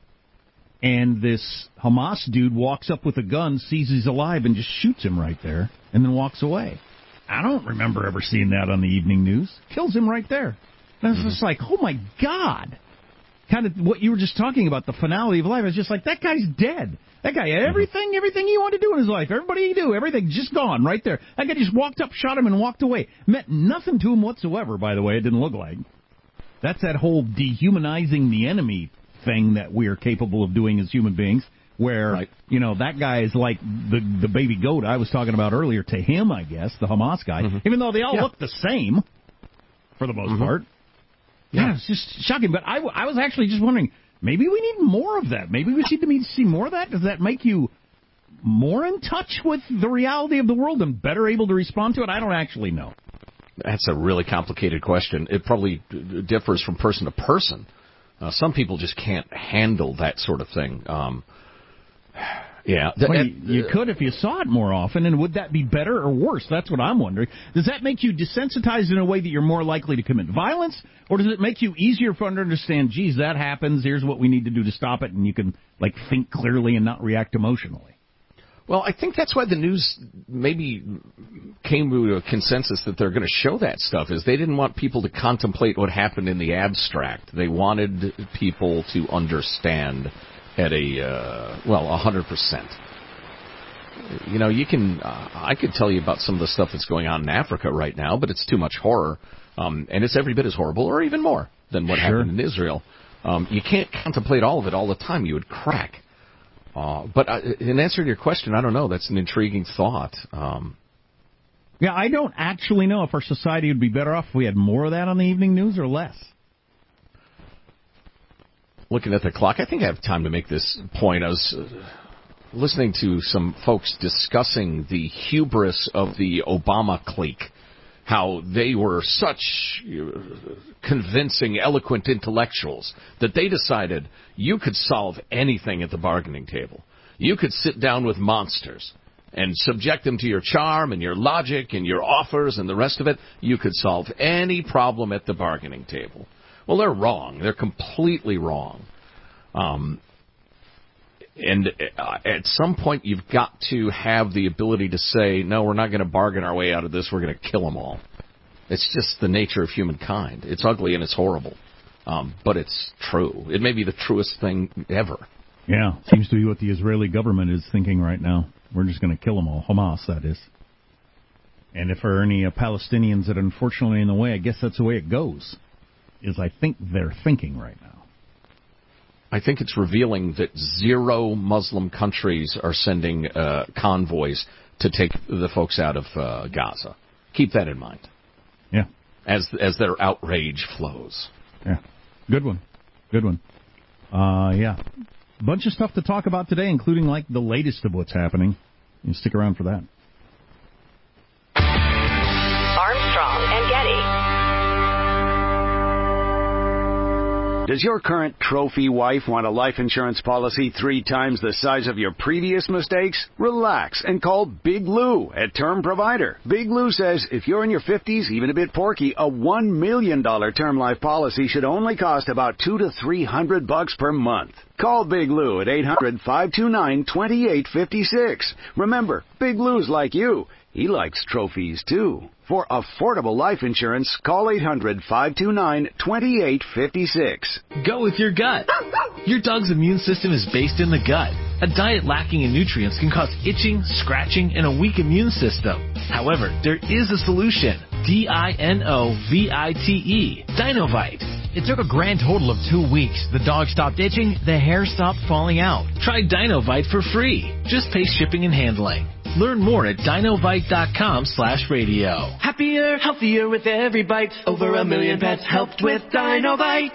And this Hamas dude walks up with a gun, sees he's alive, and just shoots him right there, and then walks away. I don't remember ever seeing that on the evening news. Kills him right there. And it's just like, oh my God. Kind of what you were just talking about, the finality of life. It's just like, that guy's dead. That guy, everything he wanted to do in his life, everybody he knew, everything just gone right there. That guy just walked up, shot him, and walked away. Meant nothing to him whatsoever, by the way. It didn't look like. That's that whole dehumanizing the enemy thing that we are capable of doing as human beings. Where, that guy is like the baby goat I was talking about earlier to him, I guess, the Hamas guy, even though they all look the same, for the most part. Yeah, it's just shocking. But I was actually just wondering, maybe we need more of that. Maybe we need to see more of that. Does that make you more in touch with the reality of the world and better able to respond to it? I don't actually know. That's a really complicated question. It probably differs from person to person. Some people just can't handle that sort of thing. Yeah. Well, you could if you saw it more often, and would that be better or worse? That's what I'm wondering. Does that make you desensitized in a way that you're more likely to commit violence, or does it make you easier for to understand, geez, that happens, here's what we need to do to stop it, and you can think clearly and not react emotionally? Well, I think that's why the news maybe came to a consensus that they're going to show that stuff, is they didn't want people to contemplate what happened in the abstract. They wanted people to understand at 100%. You can, I could tell you about some of the stuff that's going on in Africa right now, but it's too much horror, and it's every bit as horrible, or even more, than what happened in Israel. You can't contemplate all of it all the time. You would crack. But in answer to your question, I don't know. That's an intriguing thought. Yeah, I don't actually know if our society would be better off if we had more of that on the evening news or less. Looking at the clock, I think I have time to make this point. I was listening to some folks discussing the hubris of the Obama clique, how they were such convincing, eloquent intellectuals that they decided you could solve anything at the bargaining table. You could sit down with monsters and subject them to your charm and your logic and your offers and the rest of it. You could solve any problem at the bargaining table. Well, they're wrong. They're completely wrong. And at some point, you've got to have the ability to say, no, we're not going to bargain our way out of this. We're going to kill them all. It's just the nature of humankind. It's ugly and it's horrible. But it's true. It may be the truest thing ever. Yeah, seems to be what the Israeli government is thinking right now. We're just going to kill them all. Hamas, that is. And if there are any Palestinians that are unfortunately in the way, I guess that's the way it goes. Is I think they're thinking right now. I think it's revealing that 0 Muslim countries are sending convoys to take the folks out of Gaza. Keep that in mind. Yeah. As their outrage flows. Yeah. Good one. Yeah. Bunch of stuff to talk about today, including the latest of what's happening. You stick around for that. Armstrong and Getty. Does your current trophy wife want a life insurance policy 3 times the size of your previous mistakes? Relax and call Big Lou at Term Provider. Big Lou says if you're in your 50s, even a bit porky, a $1 million term life policy should only cost about $200 to $300 per month. Call Big Lou at 800-529-2856. Remember, Big Lou's like you. He likes trophies, too. For affordable life insurance, call 800-529-2856. Go with your gut. Your dog's immune system is based in the gut. A diet lacking in nutrients can cause itching, scratching, and a weak immune system. However, there is a solution. DINOVITE. Dinovite. It took a grand total of 2 weeks. The dog stopped itching, the hair stopped falling out. Try Dinovite for free. Just pay shipping and handling. Learn more at dinovite.com/radio. Happier, healthier with every bite. Over 1 million pets helped with Dinovite.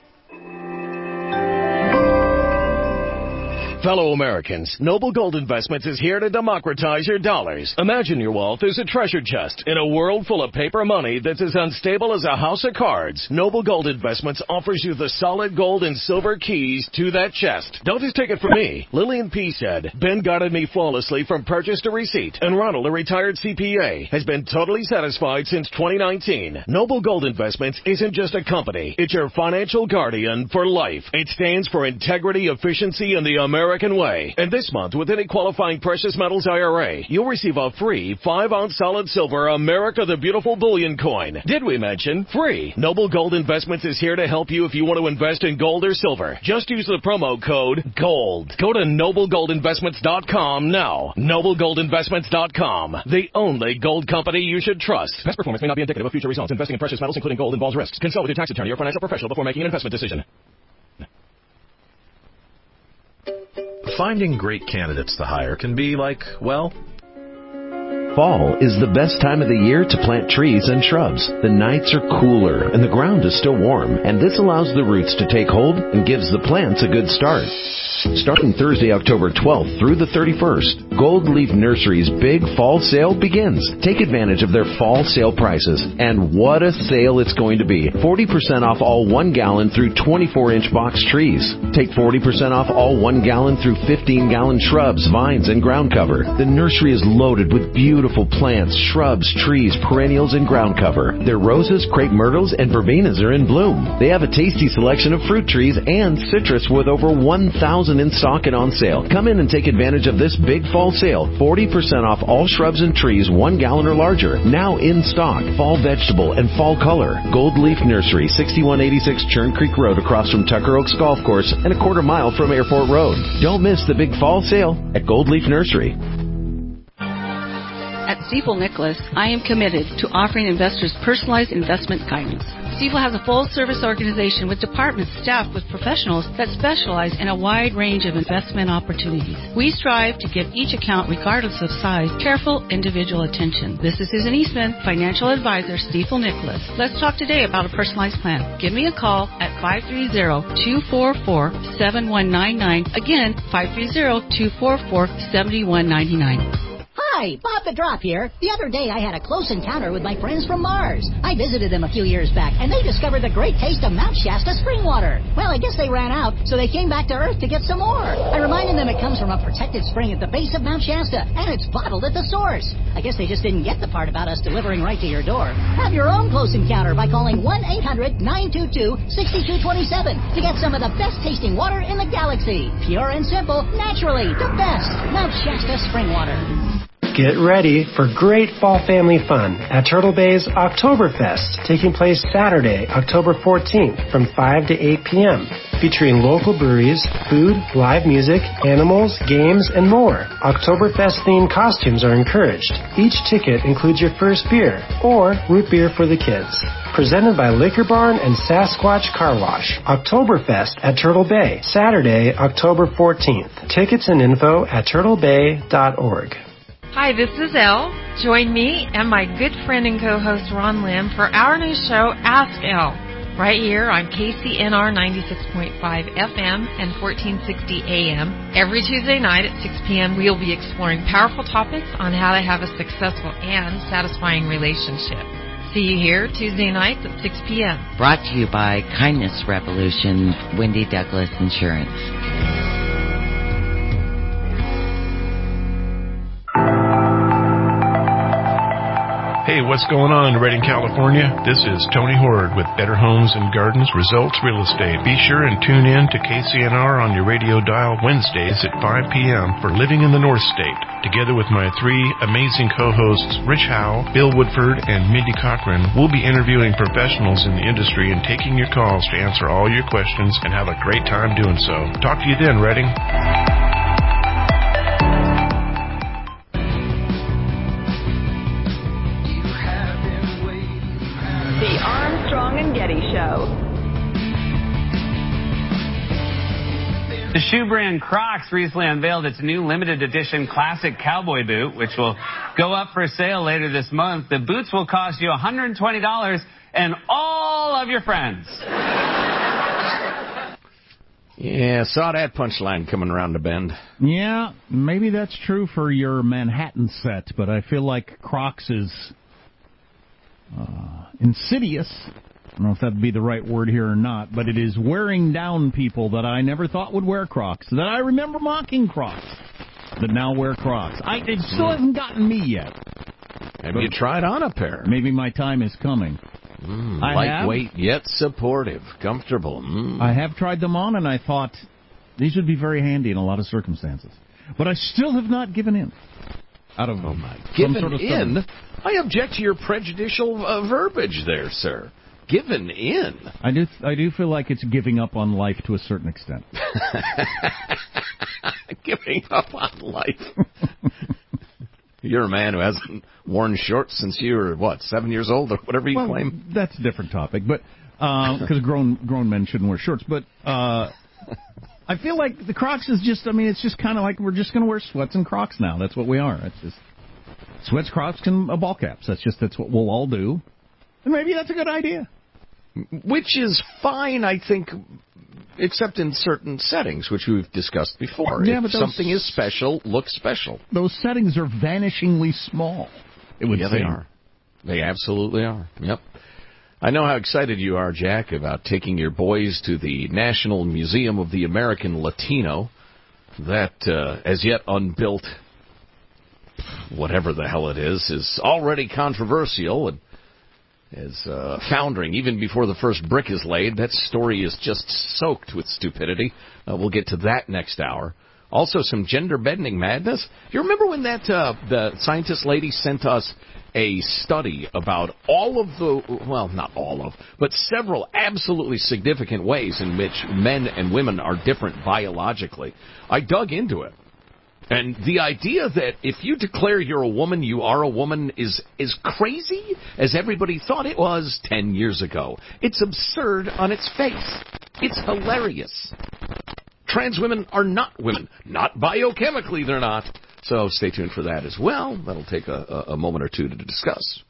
Fellow Americans, Noble Gold Investments is here to democratize your dollars. Imagine your wealth is a treasure chest in a world full of paper money that's as unstable as a house of cards. Noble Gold Investments offers you the solid gold and silver keys to that chest. Don't just take it from me. Lillian P. said, Ben guided me flawlessly from purchase to receipt, and Ronald, a retired CPA, has been totally satisfied since 2019. Noble Gold Investments isn't just a company. It's your financial guardian for life. It stands for integrity, efficiency, and the American way. And this month, with any qualifying precious metals IRA, you'll receive a free 5-ounce solid silver America the Beautiful bullion coin. Did we mention free? Noble Gold Investments is here to help you if you want to invest in gold or silver. Just use the promo code GOLD. Go to NobleGoldInvestments.com now. NobleGoldInvestments.com. The only gold company you should trust. Past performance may not be indicative of future results. Investing in precious metals, including gold, involves risks. Consult with your tax attorney or financial professional before making an investment decision. Finding great candidates to hire can be like, well, Fall is the best time of the year to plant trees and shrubs. The nights are cooler and the ground is still warm, and this allows the roots to take hold and gives the plants a good start. Starting Thursday, October 12th through the 31st, Gold Leaf Nursery's big fall sale begins. Take advantage of their fall sale prices, and what a sale it's going to be. 40% off all 1 gallon through 24-inch box trees. Take 40% off all 1 gallon through 15-gallon shrubs, vines, and ground cover. The nursery is loaded with beautiful plants, shrubs, trees, perennials, and ground cover. Their roses, crepe myrtles, and verbenas are in bloom. They have a tasty selection of fruit trees and citrus with over 1,000 in stock and on sale. Come in and take advantage of this big fall sale. 40% off all shrubs and trees 1 gallon or larger. Now in stock. Fall vegetable and fall color. Gold Leaf Nursery, 6186 Churn Creek Road across from Tucker Oaks Golf Course and a quarter mile from Airport Road. Don't miss the big fall sale at Gold Leaf Nursery. At Stifel Nicholas, I am committed to offering investors personalized investment guidance. Stifel has a full-service organization with departments staffed with professionals that specialize in a wide range of investment opportunities. We strive to give each account, regardless of size, careful individual attention. This is Susan Eastman, financial advisor, Stifel Nicholas. Let's talk today about a personalized plan. Give me a call at 530-244-7199. Again, 530-244-7199. Hi, Bob the Drop here. The other day I had a close encounter with my friends from Mars. I visited them a few years back, and they discovered the great taste of Mount Shasta spring water. Well, I guess they ran out, so they came back to Earth to get some more. I reminded them it comes from a protected spring at the base of Mount Shasta, and it's bottled at the source. I guess they just didn't get the part about us delivering right to your door. Have your own close encounter by calling 1-800-922-6227 to get some of the best tasting water in the galaxy. Pure and simple, naturally, the best. Mount Shasta spring water. Get ready for great fall family fun at Turtle Bay's Oktoberfest, taking place Saturday, October 14th from 5 to 8 p.m., featuring local breweries, food, live music, animals, games, and more. Oktoberfest-themed costumes are encouraged. Each ticket includes your first beer or root beer for the kids. Presented by Liquor Barn and Sasquatch Car Wash. Oktoberfest at Turtle Bay, Saturday, October 14th. Tickets and info at turtlebay.org. Hi, this is Elle. Join me and my good friend and co-host Ron Lim for our new show, Ask Elle, right here on KCNR 96.5 FM and 1460 AM. Every Tuesday night at 6 p.m., we'll be exploring powerful topics on how to have a successful and satisfying relationship. See you here Tuesday nights at 6 p.m. Brought to you by Kindness Revolution, Wendy Douglas Insurance. Hey, what's going on in Redding, California? This is Tony Horde with Better Homes and Gardens Results Real Estate. Be sure and tune in to KCNR on your radio dial Wednesdays at 5 p.m. for Living in the North State. Together with my three amazing co-hosts, Rich Howe, Bill Woodford, and Mindy Cochran, we'll be interviewing professionals in the industry and taking your calls to answer all your questions and have a great time doing so. Talk to you then, Redding. The Armstrong and Getty Show. The shoe brand Crocs recently unveiled its new limited edition classic cowboy boot, which will go up for sale later this month. The boots will cost you $120 and all of your friends. Yeah, saw that punchline coming around the bend. Yeah, maybe that's true for your Manhattan set, but I feel like Crocs is insidious. I don't know if that'd be the right word here or not, but it is wearing down people that I never thought would wear Crocs, that I remember mocking Crocs, that now wear Crocs. It still hasn't gotten me yet. Have you tried on a pair? Maybe my time is coming. Lightweight yet supportive, comfortable. I have tried them on, and I thought these would be very handy in a lot of circumstances. But I still have not given in. Given in? I object to your prejudicial verbiage there, sir. Given in. I do feel like it's giving up on life to a certain extent. Giving up on life. You're a man who hasn't worn shorts since you were, 7 years old or whatever you claim? That's a different topic, but because grown men shouldn't wear shorts. But I feel like the Crocs is just, it's just kind of like we're just going to wear sweats and Crocs now. That's what we are. It's just sweats, Crocs, and ball caps. That's what we'll all do. And maybe that's a good idea. Which is fine, I think, except in certain settings, which we've discussed before. Yeah, if something is special, look special. Those settings are vanishingly small, it would seem. They are. They absolutely are. Yep. I know how excited you are, Jack, about taking your boys to the National Museum of the American Latino, that as yet unbuilt, whatever the hell it is already controversial and is foundering even before the first brick is laid. That story is just soaked with stupidity. We'll get to that next hour. Also, some gender-bending madness. You remember when that the scientist lady sent us a study about all of the, well, not all of, but several absolutely significant ways in which men and women are different biologically? I dug into it. And the idea that if you declare you're a woman, you are a woman is crazy as everybody thought it was 10 years ago. It's absurd on its face. It's hilarious. Trans women are not women. Not biochemically, they're not. So stay tuned for that as well. That'll take a moment or two to discuss.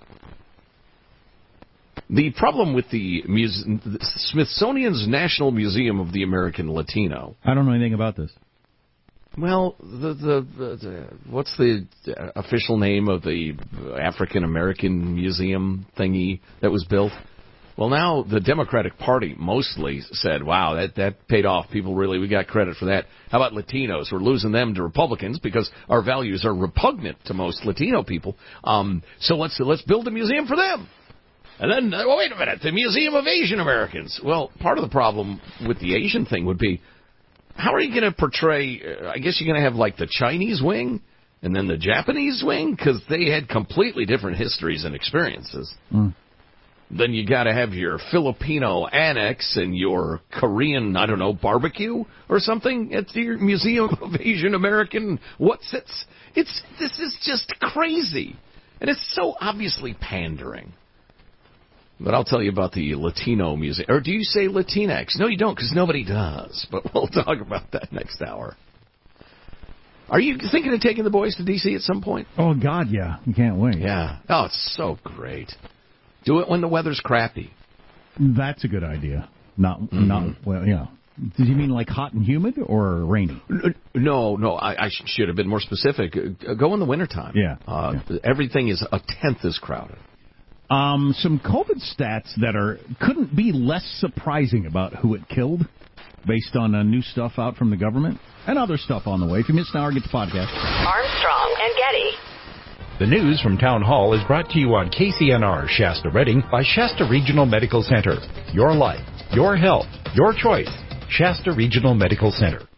The problem with the Smithsonian's National Museum of the American Latino. I don't know anything about this. Well, what's the official name of the African American museum thingy that was built? Well, now the Democratic Party mostly said, wow, that paid off. We got credit for that. How about Latinos? We're losing them to Republicans because our values are repugnant to most Latino people. So let's build a museum for them. And then, wait a minute, the Museum of Asian Americans. Well, part of the problem with the Asian thing would be, how are you going to portray, I guess you're going to have like the Chinese wing and then the Japanese wing, because they had completely different histories and experiences. Then you got to have your Filipino annex and your Korean, barbecue or something at your Museum of Asian American. This is just crazy. And it's so obviously pandering. But I'll tell you about the Latino Museum. Or do you say Latinx? No, you don't, because nobody does. But we'll talk about that next hour. Are you thinking of taking the boys to D.C. at some point? Oh, God, yeah. You can't wait. Yeah. Oh, it's so great. Do it when the weather's crappy. That's a good idea. Not well, yeah. Did you mean like hot and humid or rainy? No, I should have been more specific. Go in the wintertime. Yeah. Everything is a tenth as crowded. Some COVID stats that couldn't be less surprising about who it killed, based on new stuff out from the government and other stuff on the way. If you missed an hour, get the podcast. Armstrong and Getty. The news from Town Hall is brought to you on KCNR Shasta Redding by Shasta Regional Medical Center. Your life, your health, your choice. Shasta Regional Medical Center.